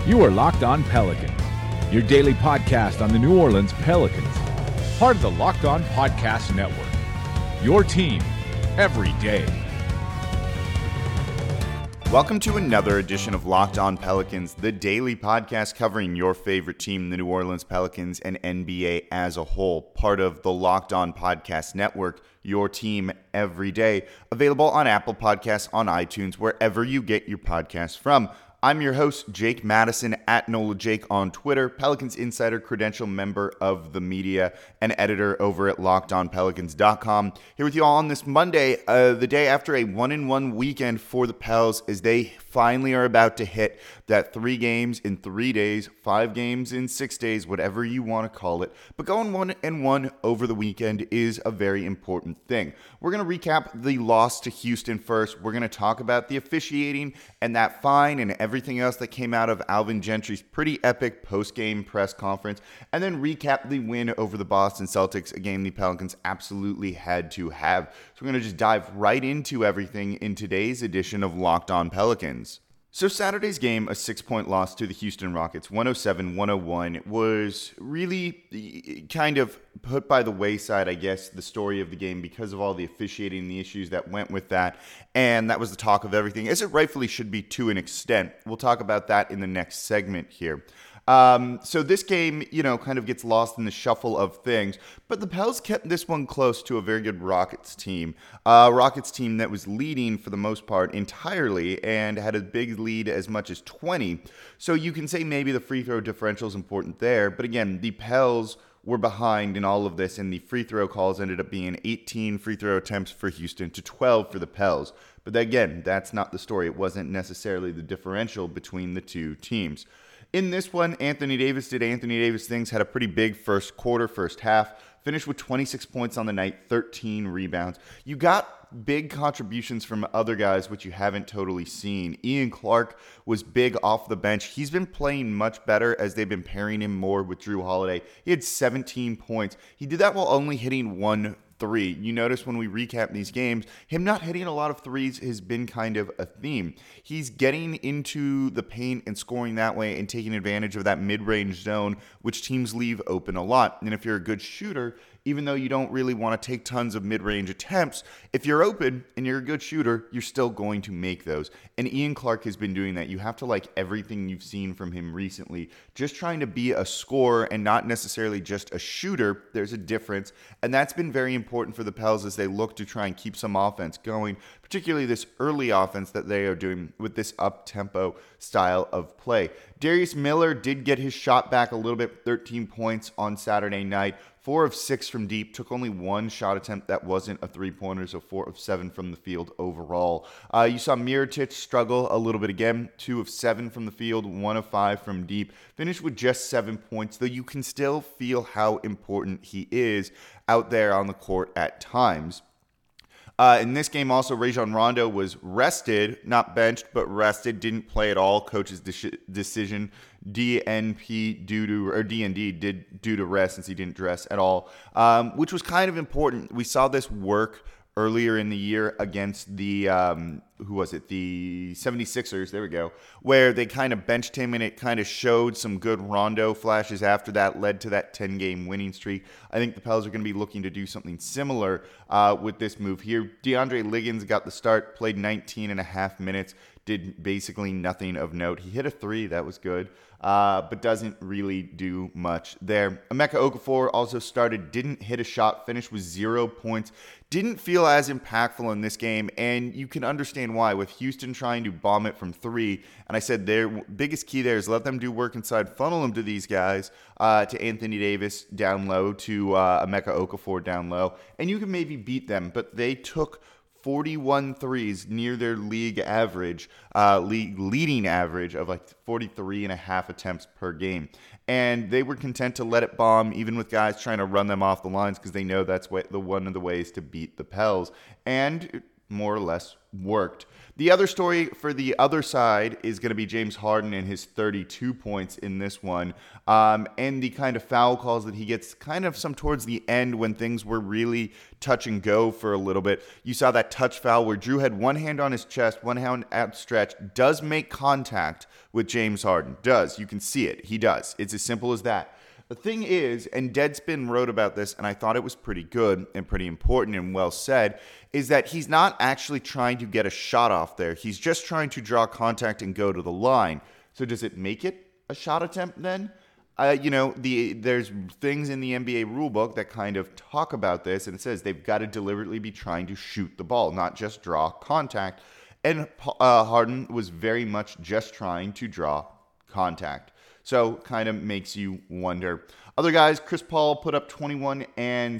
You are Locked On Pelicans, your daily podcast on the New Orleans Pelicans, part of the Locked On Podcast Network, your team every day. Welcome to another edition of Locked On Pelicans, the daily podcast covering your favorite team, the New Orleans Pelicans, and NBA as a whole, part of the Locked On Podcast Network, your team every day, available on Apple Podcasts, on iTunes, wherever you get your podcasts from. I'm your host, Jake Madison, at NOLA Jake on Twitter, Pelicans Insider, credential member of the media, and editor over at LockedOnPelicans.com. Here with you all on this Monday, the day after a 1-1 weekend for the Pels, as they finally are about to hit that 3 games in 3 days, 5 games in 6 days, whatever you want to call it. But going 1-1 over the weekend is a very important thing. We're going to recap the loss to Houston first. We're going to talk about the officiating and that fine and everything else that came out of Alvin Gentry's pretty epic post-game press conference, and then recap the win over the Boston Celtics, a game the Pelicans absolutely had to have. So we're going to just dive right into everything in today's edition of Locked On Pelicans. So Saturday's game, a 6-point loss to the Houston Rockets, 107-101, was really kind of put by the wayside, I guess, the story of the game because of all the officiating and the issues that went with that. And that was the talk of everything, as it rightfully should be to an extent. We'll talk about that in the next segment here. So this game, kind of gets lost in the shuffle of things, but the Pels kept this one close to a very good Rockets team. Rockets team that was leading for the most part entirely and had a big lead as much as 20. So you can say maybe the free throw differential is important there, but again, the Pels were behind in all of this, and the free throw calls ended up being 18 free throw attempts for Houston to 12 for the Pels. But again, that's not the story. It wasn't necessarily the differential between the two teams. In this one, Anthony Davis did Anthony Davis things, had a pretty big first quarter, first half, finished with 26 points on the night, 13 rebounds. You got big contributions from other guys, which you haven't totally seen. Ian Clark was big off the bench. He's been playing much better as they've been pairing him more with Jrue Holiday. He had 17 points. He did that while only hitting 1 3. You notice when we recap these games, him not hitting a lot of threes has been kind of a theme. He's getting into the paint and scoring that way and taking advantage of that mid-range zone, which teams leave open a lot. And if you're a good shooter, even though you don't really want to take tons of mid-range attempts, if you're open and you're a good shooter, you're still going to make those. And Ian Clark has been doing that. You have to like everything you've seen from him recently. Just trying to be a scorer and not necessarily just a shooter. There's a difference. And that's been very important for the Pels as they look to try and keep some offense going, particularly this early offense that they are doing with this up-tempo style of play. Darius Miller did get his shot back a little bit, 13 points on Saturday night. 4 of 6 from deep, took only 1 shot attempt that wasn't a three-pointer, so 4 of 7 from the field overall. You saw Mirotic struggle a little bit again, 2 of 7 from the field, 1 of 5 from deep. Finished with just 7 points, though you can still feel how important he is out there on the court at times. In this game also, Rajon Rondo was rested, not benched, but rested, didn't play at all. Coach's decision, DND due to rest since he didn't dress at all, which was kind of important. We saw this work earlier in the year against the, the 76ers, there we go, where they kind of benched him and it kind of showed some good Rondo flashes after that, led to that 10-game winning streak. I think the Pels are going to be looking to do something similar with this move here. DeAndre Liggins got the start, played 19 and a half minutes, did basically nothing of note. He hit a 3, that was good, but doesn't really do much there. Emeka Okafor also started, didn't hit a shot, finished with 0 points. Didn't feel as impactful in this game, and you can understand why, with Houston trying to bomb it from 3. And I said their biggest key there is let them do work inside, funnel them to these guys, to Anthony Davis down low, to Emeka Okafor down low, and you can maybe beat them. But they took 41 threes, near their league average, leading average of like 43 and a half attempts per game. And they were content to let it bomb, even with guys trying to run them off the lines, because they know that's one of the ways to beat the Pels. And more or less worked. The other story for the other side is going to be James Harden and his 32 points in this one, and the kind of foul calls that he gets kind of some towards the end when things were really touch and go for a little bit. You saw that touch foul where Jrue had one hand on his chest, one hand outstretched, does make contact with James Harden. Does. You can see it. He does. It's as simple as that. The thing is, and Deadspin wrote about this, and I thought it was pretty good and pretty important and well said, is that he's not actually trying to get a shot off there. He's just trying to draw contact and go to the line. So does it make it a shot attempt then? There's things in the NBA rulebook that kind of talk about this, and it says they've got to deliberately be trying to shoot the ball, not just draw contact. And Harden was very much just trying to draw contact. So kind of makes you wonder. Other guys, Chris Paul put up 21 and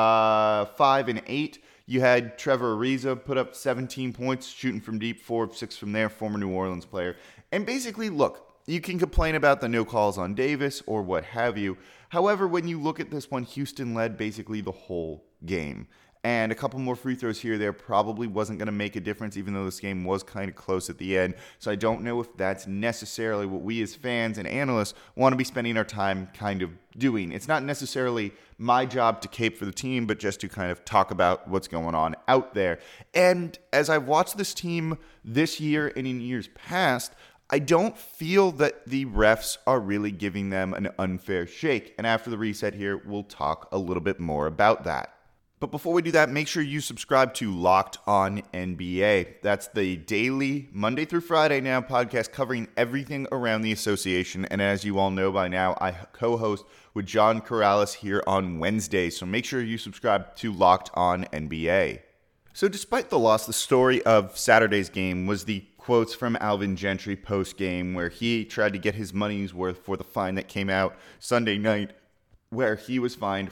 5 and 8. You had Trevor Ariza put up 17 points, shooting from deep, 4 of 6 from there, former New Orleans player. And basically, look, you can complain about the no calls on Davis or what have you. However, when you look at this one, Houston led basically the whole game. And a couple more free throws here or there probably wasn't going to make a difference, even though this game was kind of close at the end. So I don't know if that's necessarily what we as fans and analysts want to be spending our time kind of doing. It's not necessarily my job to cape for the team, but just to kind of talk about what's going on out there. And as I've watched this team this year and in years past, I don't feel that the refs are really giving them an unfair shake. And after the reset here, we'll talk a little bit more about that. But before we do that, make sure you subscribe to Locked On NBA. That's the daily, Monday through Friday now, podcast covering everything around the association. And as you all know by now, I co-host with John Corrales here on Wednesdays. So make sure you subscribe to Locked On NBA. So despite the loss, the story of Saturday's game was the quotes from Alvin Gentry post-game, where he tried to get his money's worth for the fine that came out Sunday night, where he was fined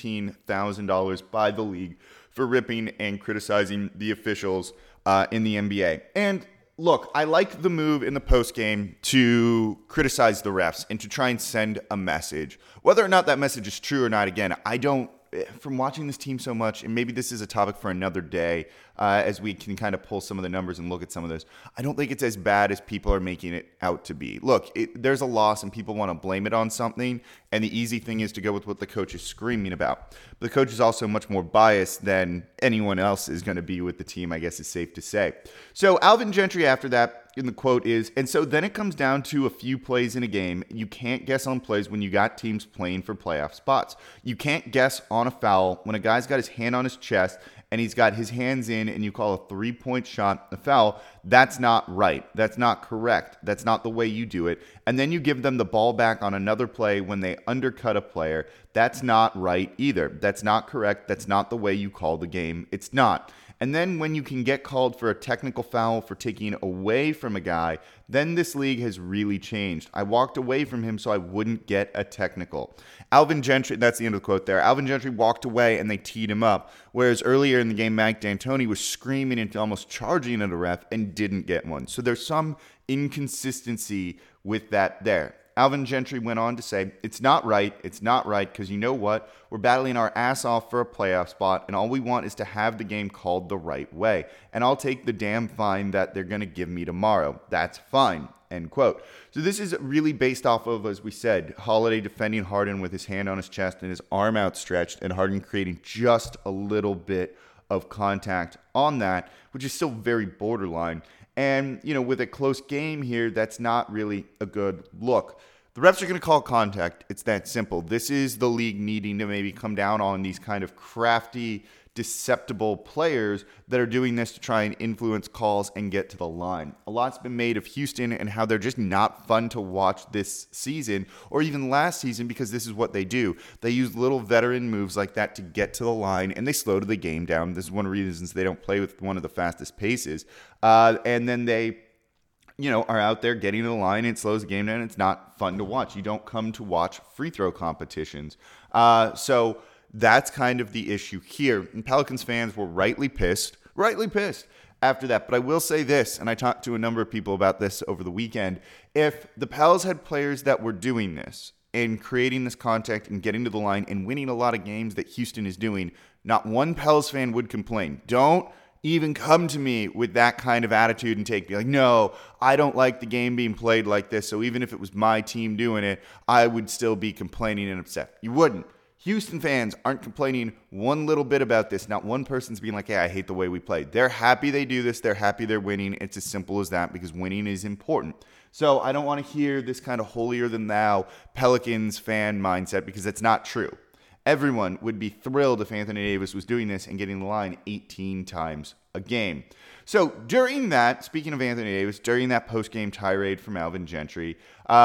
$15,000 by the league for ripping and criticizing the officials in the NBA. And look, I like the move in the postgame to criticize the refs and to try and send a message. Whether or not that message is true or not, again, I don't, from watching this team so much, and maybe this is a topic for another day as we can kind of pull some of the numbers and look at some of this, I don't think it's as bad as people are making it out to be. Look, there's a loss and people want to blame it on something, and the easy thing is to go with what the coach is screaming about. But the coach is also much more biased than anyone else is going to be with the team, I guess is safe to say. So Alvin Gentry after that, in the quote is, and so then it comes down to a few plays in a game. You can't guess on plays when you got teams playing for playoff spots. You can't guess on a foul when a guy's got his hand on his chest and he's got his hands in and you call a 3-point shot a foul. That's not right. That's not correct. That's not the way you do it. And then you give them the ball back on another play when they undercut a player. That's not right either. That's not correct. That's not the way you call the game. It's not. And then when you can get called for a technical foul for taking away from a guy, then this league has really changed. I walked away from him so I wouldn't get a technical. Alvin Gentry, that's the end of the quote there. Alvin Gentry walked away and they teed him up, whereas earlier in the game, Mike D'Antoni was screaming and almost charging at a ref and didn't get one. So there's some inconsistency with that there. Alvin Gentry went on to say, it's not right because you know what? We're battling our ass off for a playoff spot, and all we want is to have the game called the right way. And I'll take the damn fine that they're going to give me tomorrow. That's fine, end quote. So this is really based off of, as we said, Holiday defending Harden with his hand on his chest and his arm outstretched, and Harden creating just a little bit of contact on that, which is still very borderline. And, with a close game here, that's not really a good look. The refs are going to call contact. It's that simple. This is the league needing to maybe come down on these kind of crafty, deceptible players that are doing this to try and influence calls and get to the line. A lot's been made of Houston and how they're just not fun to watch this season or even last season because this is what they do. They use little veteran moves like that to get to the line and they slow the game down. This is one of the reasons they don't play with one of the fastest paces. And then they are out there getting to the line and it slows the game down. It's not fun to watch. You don't come to watch free throw competitions. So that's kind of the issue here. And Pelicans fans were rightly pissed after that. But I will say this, and I talked to a number of people about this over the weekend. If the Pels had players that were doing this and creating this contact and getting to the line and winning a lot of games that Houston is doing, not one Pels fan would complain. Don't even come to me with that kind of attitude and take me like, no, I don't like the game being played like this. So even if it was my team doing it, I would still be complaining and upset. You wouldn't. Houston fans aren't complaining one little bit about this. Not one person's being like, hey, I hate the way we play. They're happy they do this. They're happy they're winning. It's as simple as that because winning is important. So I don't want to hear this kind of holier-than-thou Pelicans fan mindset because it's not true. Everyone would be thrilled if Anthony Davis was doing this and getting the line 18 times a game. So during that, speaking of Anthony Davis, during that post-game tirade from Alvin Gentry,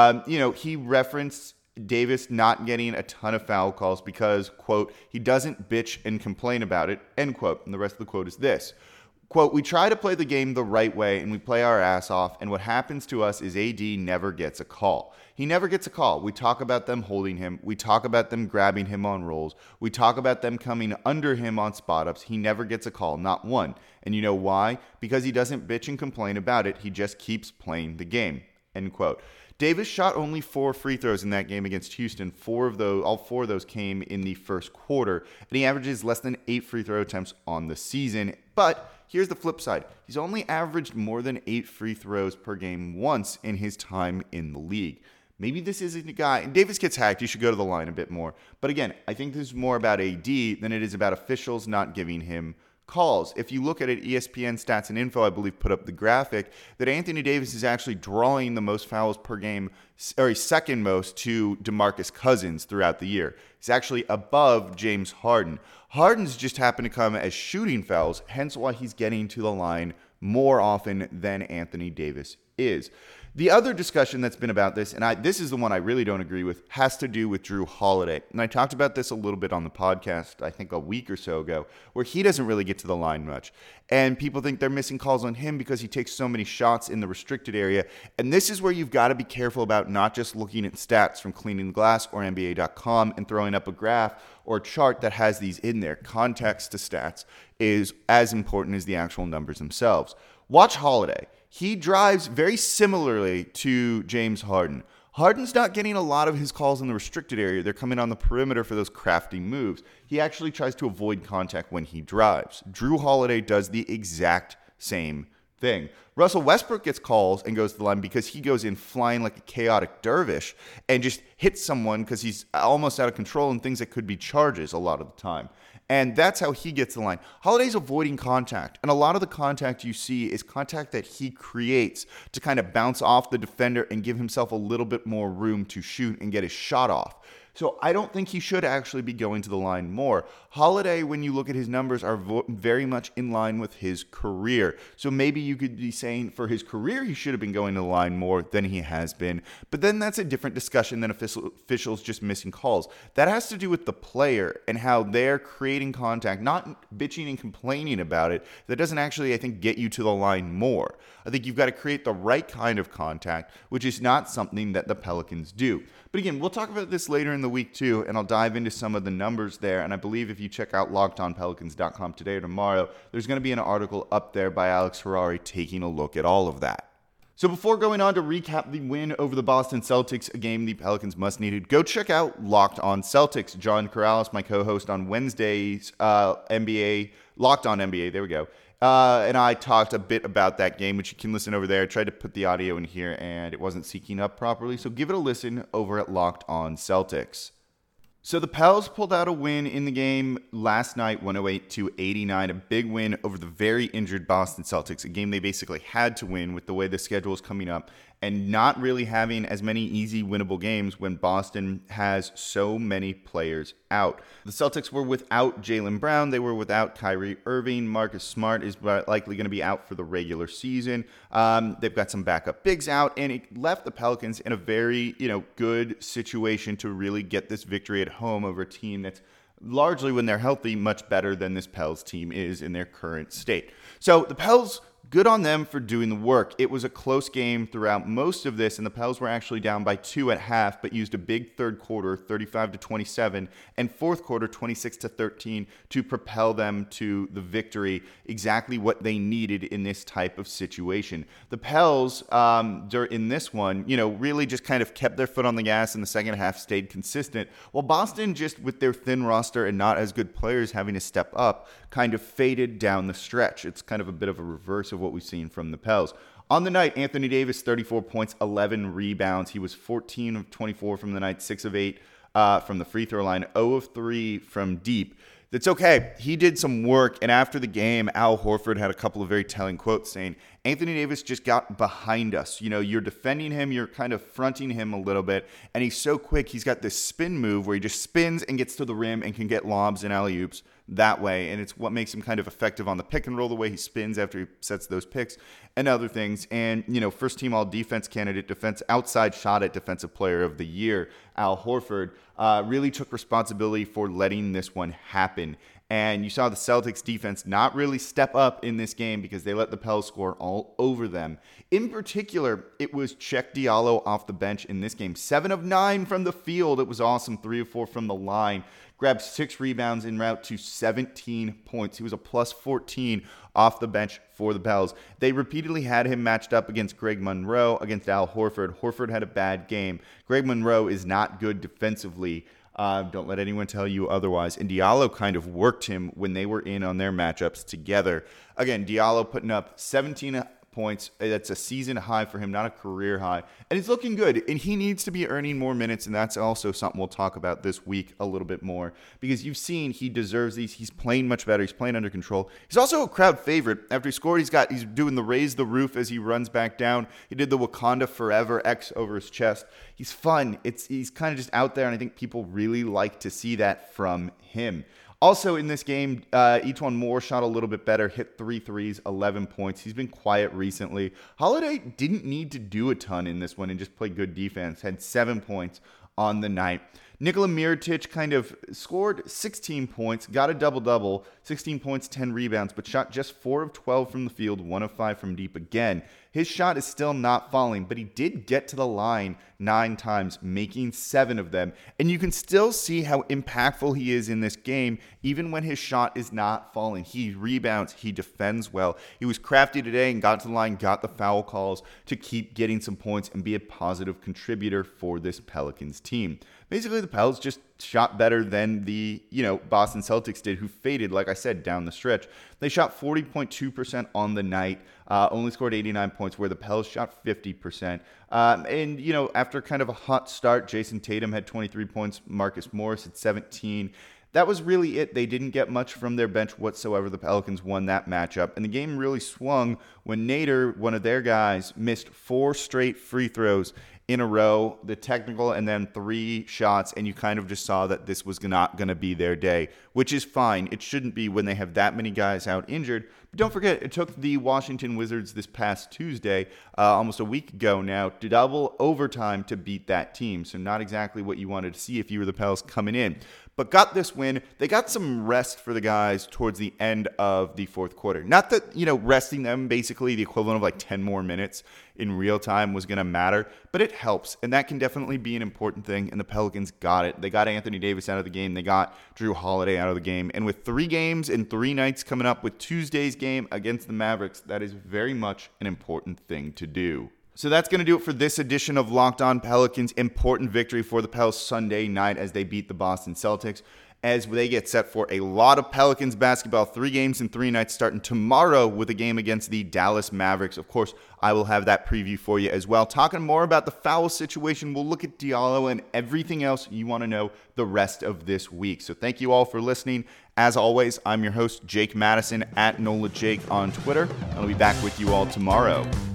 he referenced Davis not getting a ton of foul calls because, quote, he doesn't bitch and complain about it, end quote. And the rest of the quote is this. Quote, we try to play the game the right way and we play our ass off, and what happens to us is AD never gets a call. He never gets a call. We talk about them holding him. We talk about them grabbing him on rolls. We talk about them coming under him on spot-ups. He never gets a call, not one. And you know why? Because he doesn't bitch and complain about it. He just keeps playing the game, end quote. Davis shot only 4 free throws in that game against Houston. All four of those came in the first quarter, and he averages less than 8 free throw attempts on the season. But here's the flip side. He's only averaged more than 8 free throws per game once in his time in the league. Maybe this isn't a guy, and Davis gets hacked, he should go to the line a bit more. But again, I think this is more about AD than it is about officials not giving him calls. If you look at it, ESPN Stats and Info, I believe, put up the graphic that Anthony Davis is actually drawing the most fouls per game, or second most to DeMarcus Cousins throughout the year. He's actually above James Harden. Harden's just happened to come as shooting fouls, hence why he's getting to the line more often than Anthony Davis is. The other discussion that's been about this, and this is the one I really don't agree with, has to do with Jrue Holiday. And I talked about this a little bit on the podcast, I think a week or so ago, where he doesn't really get to the line much. And people think they're missing calls on him because he takes so many shots in the restricted area. And this is where you've got to be careful about not just looking at stats from Cleaning the Glass or NBA.com and throwing up a graph or chart that has these in there. Context to stats is as important as the actual numbers themselves. Watch Holiday. He drives very similarly to James Harden. Harden's not getting a lot of his calls in the restricted area. They're coming on the perimeter for those crafty moves. He actually tries to avoid contact when he drives. Jrue Holiday does the exact same thing. Russell Westbrook gets calls and goes to the line because he goes in flying like a chaotic dervish and just hits someone because he's almost out of control and thinks it could be charges a lot of the time. And that's how he gets the line. Holiday's avoiding contact. And a lot of the contact you see is contact that he creates to kind of bounce off the defender and give himself a little bit more room to shoot and get his shot off. So I don't think he should actually be going to the line more. Holiday, when you look at his numbers, are very much in line with his career. So maybe you could be saying for his career, he should have been going to the line more than he has been. But then that's a different discussion than officials just missing calls. That has to do with the player and how they're creating contact, not bitching and complaining about it. That doesn't actually, I think, get you to the line more. I think you've got to create the right kind of contact, which is not something that the Pelicans do. But again, we'll talk about this later in the week too, and I'll dive into some of the numbers there. And I believe if you check out LockedOnPelicans.com today or tomorrow, there's going to be an article up there by Alex Ferrari taking a look at all of that. So before going on to recap the win over the Boston Celtics, a game the Pelicans must needed, go check out Locked On Celtics. John Corrales, my co-host on Wednesday's NBA, Locked On NBA, there we go. And I talked a bit about that game, which you can listen over there. I tried to put the audio in here, and it wasn't syncing up properly. So give it a listen over at Locked On Celtics. So the Pels pulled out a win in the game last night, 108-89, a big win over the very injured Boston Celtics, a game they basically had to win with the way the schedule is coming up and not really having as many easy winnable games when Boston has so many players out. The Celtics were without Jaylen Brown. They were without Kyrie Irving. Marcus Smart is likely going to be out for the regular season. They've got some backup bigs out, and it left the Pelicans in a very, good situation to really get this victory at home over a team that's largely, when they're healthy, much better than this Pels team is in their current state. So the Pels good on them for doing the work. It was a close game throughout most of this, and the Pels were actually down by 2 at half, but used a big third quarter, 35-27, and fourth quarter, 26-13, to propel them to the victory, exactly what they needed in this type of situation. The Pels, in this one, really just kind of kept their foot on the gas in the second half, stayed consistent, while Boston, just with their thin roster and not as good players having to step up, kind of faded down the stretch. It's kind of a bit of a reverse of what we've seen from the Pels. On the night, Anthony Davis, 34 points, 11 rebounds. He was 14 of 24 from the night, 6 of 8 from the free throw line, 0 of 3 from deep. That's okay. He did some work, and after the game, Al Horford had a couple of very telling quotes saying, Anthony Davis just got behind us. You're defending him, you're kind of fronting him a little bit, and he's so quick. He's got this spin move where he just spins and gets to the rim and can get lobs and alley-oops that way, and it's what makes him kind of effective on the pick and roll, the way he spins after he sets those picks and other things. And, first team all-defense candidate, outside shot at defensive player of the year, Al Horford, really took responsibility for letting this one happen. And you saw the Celtics defense not really step up in this game because they let the Pels score all over them. In particular, it was Cheick Diallo off the bench in this game. 7 of 9 from the field. It was awesome. 3 of 4 from the line. Grabbed 6 rebounds en route to 17 points. He was a plus 14 off the bench for the Pels. They repeatedly had him matched up against Greg Monroe, against Al Horford. Horford had a bad game. Greg Monroe is not good defensively. Don't let anyone tell you otherwise. And Diallo kind of worked him when they were in on their matchups together. Again, Diallo putting up 17 points. That's a season high for him, not a career high. And he's looking good. And he needs to be earning more minutes. And that's also something we'll talk about this week a little bit more. Because you've seen he deserves these. He's playing much better. He's playing under control. He's also a crowd favorite. After he scored, he's doing the raise the roof as he runs back down. He did the Wakanda Forever X over his chest. He's fun. He's kind of just out there. And I think people really like to see that from him. Also in this game, E'Twaun Moore shot a little bit better, hit 3 threes, 11 points. He's been quiet recently. Holiday didn't need to do a ton in this one and just play good defense. Had 7 points on the night. Nikola Mirotic kind of scored 16 points, got a double-double, 16 points, 10 rebounds, but shot just 4 of 12 from the field, 1 of 5 from deep again. His shot is still not falling, but he did get to the line 9 times, making 7 of them. And you can still see how impactful he is in this game, even when his shot is not falling. He rebounds, he defends well. He was crafty today and got to the line, got the foul calls to keep getting some points and be a positive contributor for this Pelicans team. Basically, the Pels just shot better than the, Boston Celtics did, who faded, like I said, down the stretch. They shot 40.2% on the night, only scored 89 points, where the Pels shot 50%. And, after kind of a hot start, Jason Tatum had 23 points, Marcus Morris had 17. That was really it. They didn't get much from their bench whatsoever. The Pelicans won that matchup. And the game really swung when Nader, one of their guys, missed 4 straight free throws in a row, the technical, and then 3 shots, and you kind of just saw that this was not going to be their day, which is fine. It shouldn't be when they have that many guys out injured. But don't forget, it took the Washington Wizards this past Tuesday, almost a week ago now, to double overtime to beat that team. So not exactly what you wanted to see if you were the Pels coming in. But got this win. They got some rest for the guys towards the end of the fourth quarter. Not that, resting them basically the equivalent of like 10 more minutes in real time was going to matter, but it helps. And that can definitely be an important thing. And the Pelicans got it. They got Anthony Davis out of the game. They got Jrue Holiday out of the game. And with 3 games and 3 nights coming up with Tuesday's game against the Mavericks, that is very much an important thing to do. So that's going to do it for this edition of Locked On Pelicans. Important victory for the Pels Sunday night as they beat the Boston Celtics, as they get set for a lot of Pelicans basketball. 3 games and 3 nights starting tomorrow with a game against the Dallas Mavericks. Of course, I will have that preview for you as well. Talking more about the foul situation, we'll look at Diallo and everything else you want to know the rest of this week. So thank you all for listening. As always, I'm your host, Jake Madison, at NOLAJake on Twitter. I'll be back with you all tomorrow.